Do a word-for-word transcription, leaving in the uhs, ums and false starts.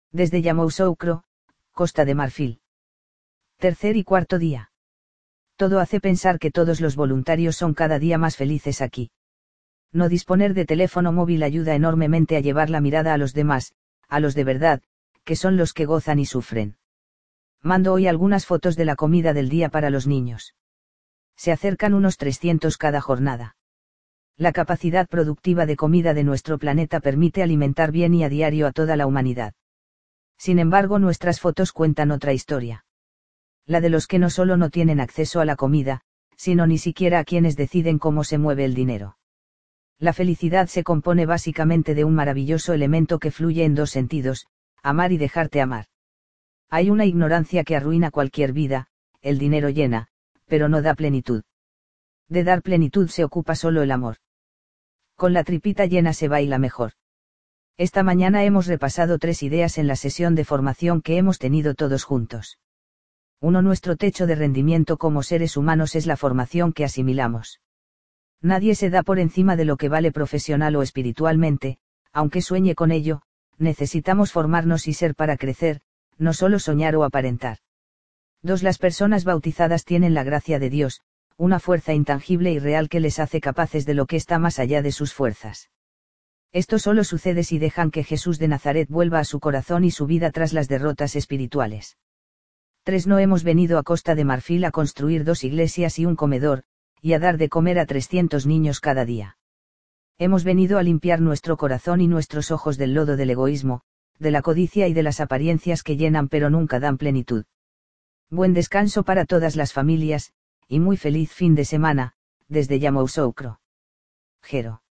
Desde Yamoussoukro, Costa de Marfil. Tercer y cuarto día. Todo hace pensar que todos los voluntarios son cada día más felices aquí. No disponer de teléfono móvil ayuda enormemente a llevar la mirada a los demás, a los de verdad, que son los que gozan y sufren. Mando hoy algunas fotos de la comida del día para los niños. Se acercan unos trescientos cada jornada. La capacidad productiva de comida de nuestro planeta permite alimentar bien y a diario a toda la humanidad. Sin embargo, nuestras fotos cuentan otra historia. La de los que no solo no tienen acceso a la comida, sino ni siquiera a quienes deciden cómo se mueve el dinero. La felicidad se compone básicamente de un maravilloso elemento que fluye en dos sentidos, amar y dejarte amar. Hay una ignorancia que arruina cualquier vida, el dinero llena, pero no da plenitud. De dar plenitud se ocupa solo el amor. Con la tripita llena se baila mejor. Esta mañana hemos repasado tres ideas en la sesión de formación que hemos tenido todos juntos. uno Nuestro techo de rendimiento como seres humanos es la formación que asimilamos. Nadie se da por encima de lo que vale profesional o espiritualmente, aunque sueñe con ello, necesitamos formarnos y ser para crecer, no solo soñar o aparentar. dos Las personas bautizadas tienen la gracia de Dios, una fuerza intangible y real que les hace capaces de lo que está más allá de sus fuerzas. Esto solo sucede si dejan que Jesús de Nazaret vuelva a su corazón y su vida tras las derrotas espirituales. tres No hemos venido a Costa de Marfil a construir dos iglesias y un comedor, y a dar de comer a trescientos niños cada día. Hemos venido a limpiar nuestro corazón y nuestros ojos del lodo del egoísmo, de la codicia y de las apariencias que llenan pero nunca dan plenitud. Buen descanso para todas las familias, y muy feliz fin de semana, desde Yamoussoukro. Jero.